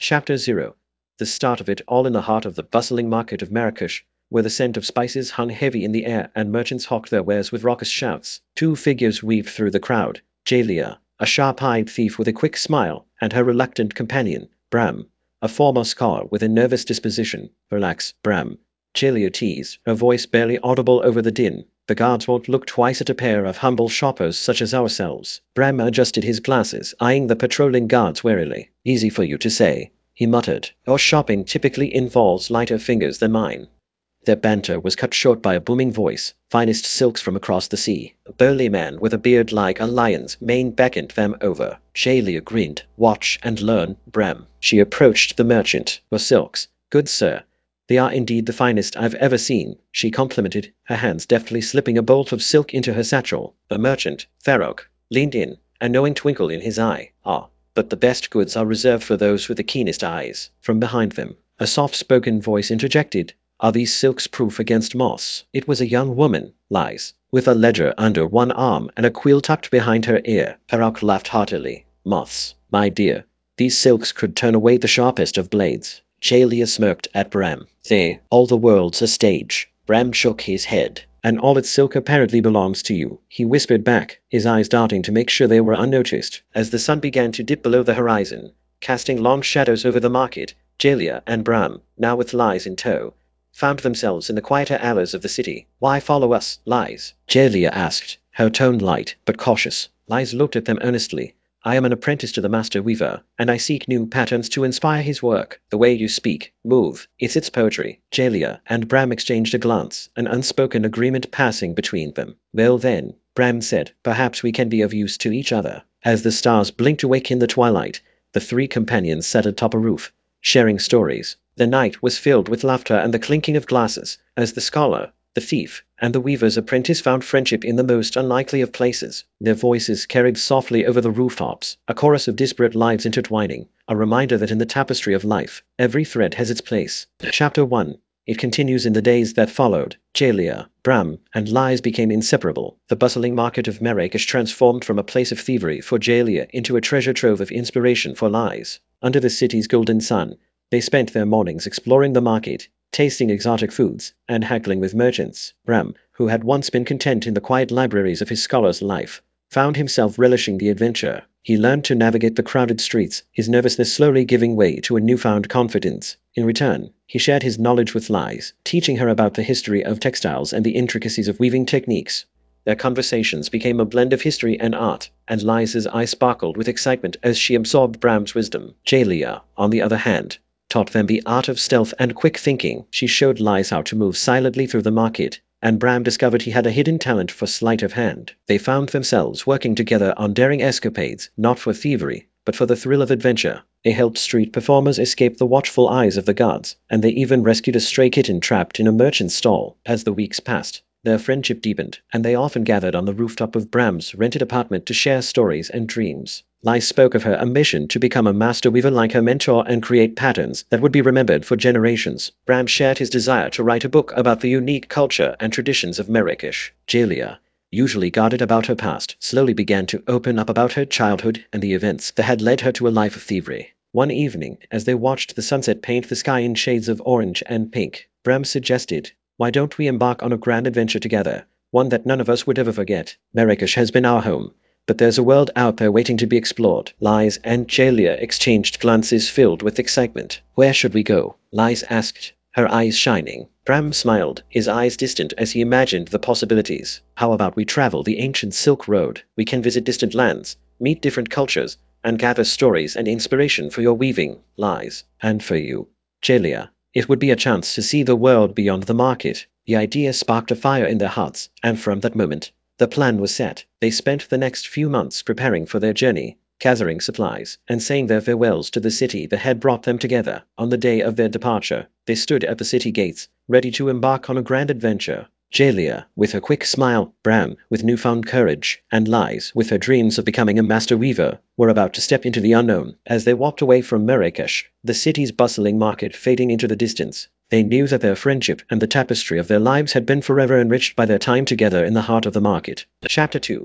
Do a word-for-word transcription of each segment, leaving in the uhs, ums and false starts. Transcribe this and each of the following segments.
Chapter zero. The start of it all in the heart of the bustling market of Marrakesh, where the scent of spices hung heavy in the air and merchants hawked their wares with raucous shouts. Two figures weaved through the crowd: Jalia, a sharp-eyed thief with a quick smile, and her reluctant companion, Bram, a former scholar with a nervous disposition. "Relax, Bram," Jalia teased, her voice barely audible over the din. "The guards won't look twice at a pair of humble shoppers such as ourselves." Bram adjusted his glasses, eyeing the patrolling guards warily. "Easy for you to say," he muttered. "Your shopping typically involves lighter fingers than mine." Their banter was cut short by a booming voice. "Finest silks from across the sea." A burly man with a beard like a lion's mane beckoned them over. Jalia grinned. "Watch and learn, Bram." She approached the merchant. "Your silks, good sir. They are indeed the finest I've ever seen," she complimented, her hands deftly slipping a bolt of silk into her satchel. The merchant, Farrokh, leaned in, a knowing twinkle in his eye. "Ah, but the best goods are reserved for those with the keenest eyes." From behind them, a soft-spoken voice interjected. "Are these silks proof against moths?" It was a young woman, Lies, with a ledger under one arm and a quill tucked behind her ear. Farrokh laughed heartily. "Moths, my dear. These silks could turn away the sharpest of blades." Jalia smirked at Bram. "They, all the world's a stage." Bram shook his head. "And all its silk apparently belongs to you," he whispered back, his eyes darting to make sure they were unnoticed. As the sun began to dip below the horizon, casting long shadows over the market, Jalia and Bram, now with Lies in tow, found themselves in the quieter alleys of the city. "Why follow us, Lies?" Jalia asked, her tone light but cautious. Lies looked at them earnestly. "I am an apprentice to the Master Weaver, and I seek new patterns to inspire his work. The way you speak, move, it's its poetry." Jalia and Bram exchanged a glance, an unspoken agreement passing between them. "Well then," Bram said, "perhaps we can be of use to each other." As the stars blinked awake in the twilight, the three companions sat atop a roof, sharing stories. The night was filled with laughter and the clinking of glasses, as the scholar, the thief, and the weaver's apprentice found friendship in the most unlikely of places. Their voices carried softly over the rooftops, a chorus of disparate lives intertwining, a reminder that in the tapestry of life, every thread has its place. Chapter one. It continues in the days that followed. Jalia, Bram, and Lies became inseparable. The bustling market of Marrakesh transformed from a place of thievery for Jalia into a treasure trove of inspiration for Lies. Under the city's golden sun, they spent their mornings exploring the market, tasting exotic foods, and haggling with merchants. Bram, who had once been content in the quiet libraries of his scholar's life, found himself relishing the adventure. He learned to navigate the crowded streets, his nervousness slowly giving way to a newfound confidence. In return, he shared his knowledge with Lies, teaching her about the history of textiles and the intricacies of weaving techniques. Their conversations became a blend of history and art, and Lies's eyes sparkled with excitement as she absorbed Bram's wisdom. Jalia, on the other hand, taught them the art of stealth and quick thinking. She showed Lies how to move silently through the market, and Bram discovered he had a hidden talent for sleight of hand. They found themselves working together on daring escapades, not for thievery, but for the thrill of adventure. They helped street performers escape the watchful eyes of the guards, and they even rescued a stray kitten trapped in a merchant's stall. As the weeks passed, their friendship deepened, and they often gathered on the rooftop of Bram's rented apartment to share stories and dreams. Lies spoke of her ambition to become a master weaver like her mentor and create patterns that would be remembered for generations. Bram shared his desire to write a book about the unique culture and traditions of Marrakesh. Jalia, usually guarded about her past, slowly began to open up about her childhood and the events that had led her to a life of thievery. One evening, as they watched the sunset paint the sky in shades of orange and pink, Bram suggested, "Why don't we embark on a grand adventure together, one that none of us would ever forget? Marrakesh has been our home, but there's a world out there waiting to be explored." Lies and Jalia exchanged glances filled with excitement. "Where should we go?" Lies asked, her eyes shining. Bram smiled, his eyes distant as he imagined the possibilities. "How about we travel the ancient Silk Road? We can visit distant lands, meet different cultures, and gather stories and inspiration for your weaving, Lies. And for you, Jalia. It would be a chance to see the world beyond the market." The idea sparked a fire in their hearts, and from that moment, the plan was set. They spent the next few months preparing for their journey, gathering supplies, and saying their farewells to the city that had brought them together. On the day of their departure, they stood at the city gates, ready to embark on a grand adventure. Jalia, with her quick smile, Bram, with newfound courage, and Lies, with her dreams of becoming a master weaver, were about to step into the unknown. As they walked away from Marrakesh, the city's bustling market fading into the distance, they knew that their friendship and the tapestry of their lives had been forever enriched by their time together in the heart of the market. Chapter two.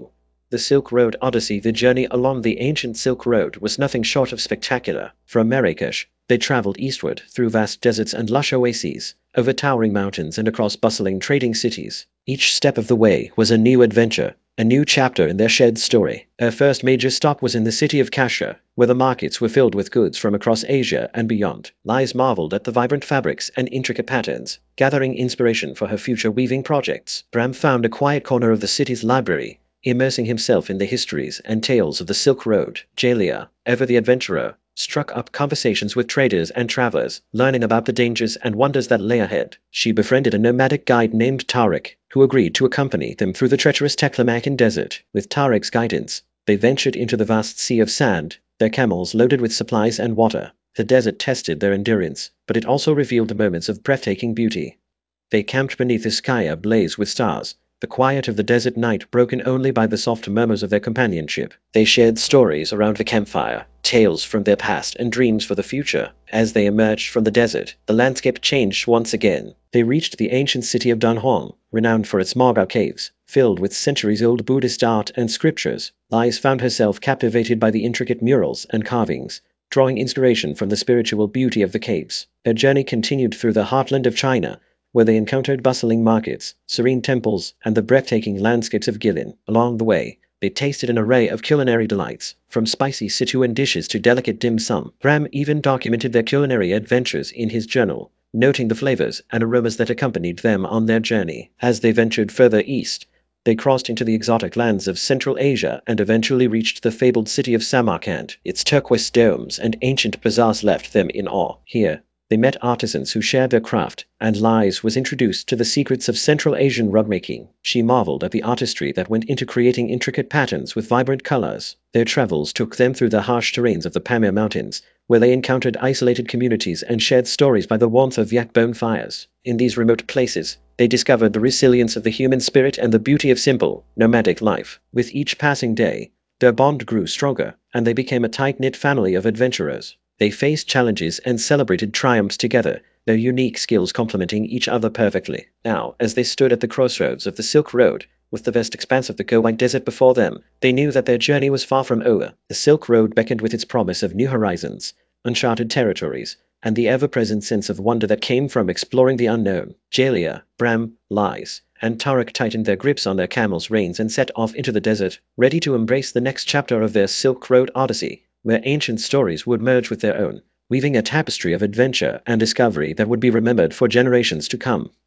The Silk Road Odyssey. The journey along the ancient Silk Road was nothing short of spectacular. From Marrakesh, they traveled eastward through vast deserts and lush oases, over towering mountains and across bustling trading cities. Each step of the way was a new adventure, a new chapter in their shared story. Their first major stop was in the city of Kasha, where the markets were filled with goods from across Asia and beyond. Lies marveled at the vibrant fabrics and intricate patterns, gathering inspiration for her future weaving projects. Bram found a quiet corner of the city's library, immersing himself in the histories and tales of the Silk Road. Jalia, ever the adventurer, struck up conversations with traders and travelers, learning about the dangers and wonders that lay ahead. She befriended a nomadic guide named Tariq, who agreed to accompany them through the treacherous Taklamakan desert. With Tariq's guidance, they ventured into the vast sea of sand, their camels loaded with supplies and water. The desert tested their endurance, but it also revealed moments of breathtaking beauty. They camped beneath a sky ablaze with stars, the quiet of the desert night broken only by the soft murmurs of their companionship. They shared stories around the campfire, tales from their past and dreams for the future. As they emerged from the desert, the landscape changed once again. They reached the ancient city of Dunhuang, renowned for its marble caves, filled with centuries-old Buddhist art and scriptures. Lais found herself captivated by the intricate murals and carvings, drawing inspiration from the spiritual beauty of the caves. Their journey continued through the heartland of China, where they encountered bustling markets, serene temples, and the breathtaking landscapes of Guilin. Along the way, they tasted an array of culinary delights, from spicy Sichuan dishes to delicate dim sum. Bram even documented their culinary adventures in his journal, noting the flavors and aromas that accompanied them on their journey. As they ventured further east, they crossed into the exotic lands of Central Asia and eventually reached the fabled city of Samarkand. Its turquoise domes and ancient bazaars left them in awe. Here, they met artisans who shared their craft, and Lais was introduced to the secrets of Central Asian rugmaking. She marveled at the artistry that went into creating intricate patterns with vibrant colors. Their travels took them through the harsh terrains of the Pamir Mountains, where they encountered isolated communities and shared stories by the warmth of yak bone fires. In these remote places, they discovered the resilience of the human spirit and the beauty of simple, nomadic life. With each passing day, their bond grew stronger, and they became a tight-knit family of adventurers. They faced challenges and celebrated triumphs together, their unique skills complementing each other perfectly. Now, as they stood at the crossroads of the Silk Road, with the vast expanse of the Go-White Desert before them, they knew that their journey was far from over. The Silk Road beckoned with its promise of new horizons, uncharted territories, and the ever-present sense of wonder that came from exploring the unknown. Jalia, Bram, Lais, and Tariq tightened their grips on their camels' reins and set off into the desert, ready to embrace the next chapter of their Silk Road Odyssey, where ancient stories would merge with their own, weaving a tapestry of adventure and discovery that would be remembered for generations to come.